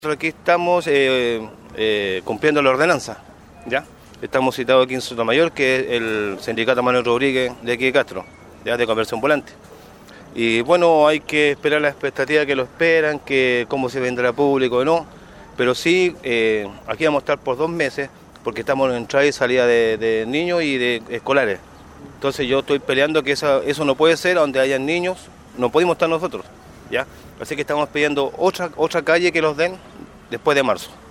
Aquí estamos cumpliendo la ordenanza, ¿ya? Estamos citados aquí en Sotomayor, que es el sindicato Manuel Rodríguez de aquí de Castro, ya de comercio ambulante. Y bueno, hay que esperar la expectativa que lo esperan, que cómo se vendrá público o no, pero sí, aquí vamos a estar por 2 meses, porque estamos en entrada y salida de niños y de escolares. Entonces yo estoy peleando que eso no puede ser, donde hayan niños, no podemos estar nosotros, ¿ya? Así que estamos pidiendo otra calle que los den después de marzo.